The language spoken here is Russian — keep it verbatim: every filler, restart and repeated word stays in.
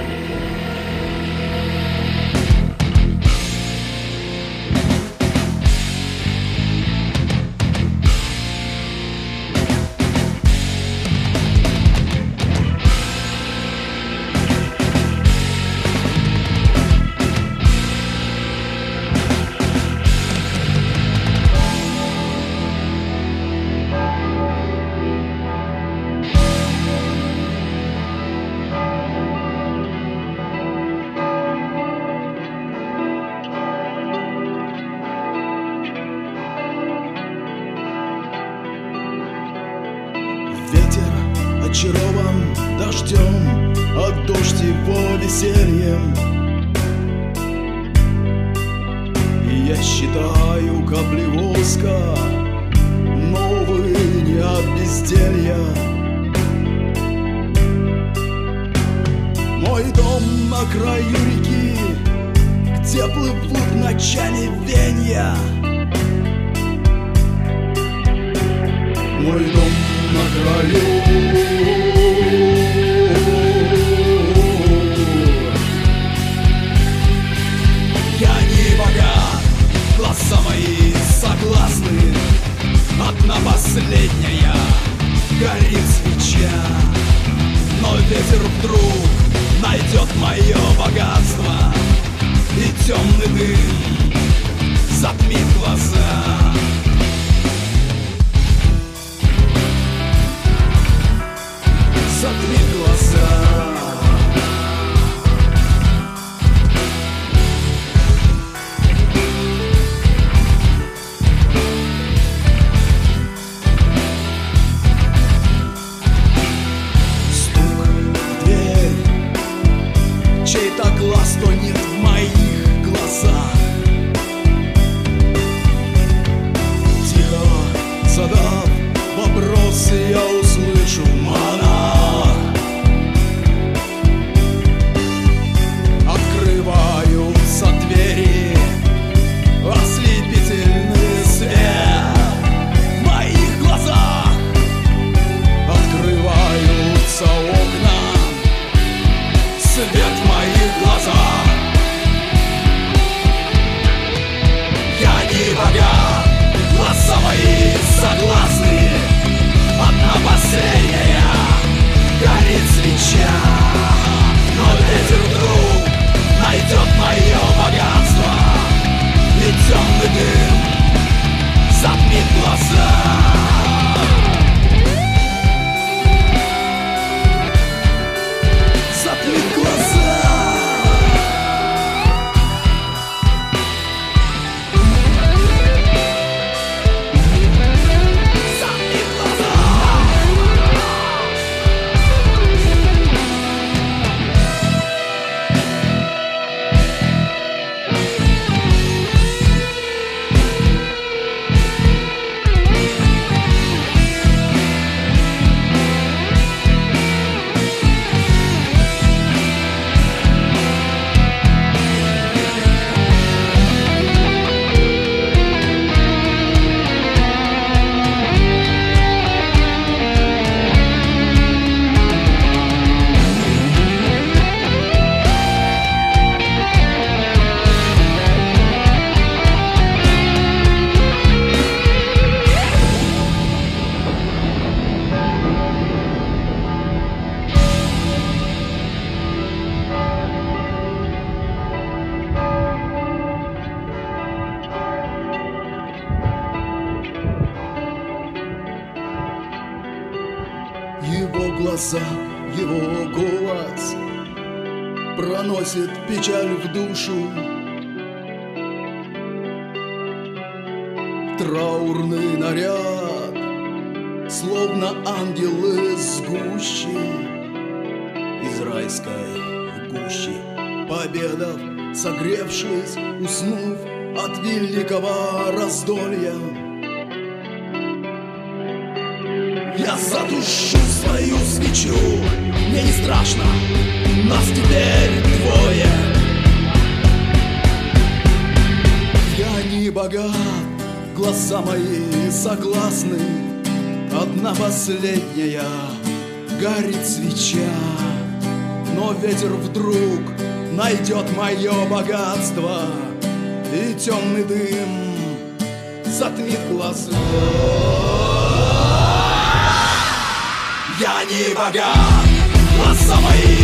Очарован дождем, а дождь его весельем. И я считаю капли воска, новые не от безделья. Мой дом на краю реки, где плывут ночами венья. Мой дом на краю. Я не богат, глаза мои согласны. Одна последняя горит свеча, но ветер вдруг найдет мое богатство, и темный дым затмит глаза. Затми глаза. Стук в дверь, чей-то глаз тонет в моих глазах. Тихо задав вопрос, я услышу: монах. Открываются двери, ослепительный свет в моих глазах. Открываются окна, свет в моих глазах. Я не богат, глаза мои согласны. Одна последняя горит свеча, но ветер вдруг найдет мое богатство, и темный дым затмит глаза. Затмит глаза. Его глаза, его голос проносит печаль в душу. Траурный наряд, словно ангелы с гущи, из райской гущи, пообедав, согревшись, уснув от великого раздолья. Я затушу свою свечу, мне не страшно, нас теперь двое. Я не богат, глаза мои согласны. Одна последняя горит свеча, Но ветер вдруг найдет мое богатство, и темный дым затмит глаза. Я не богат, глаза мои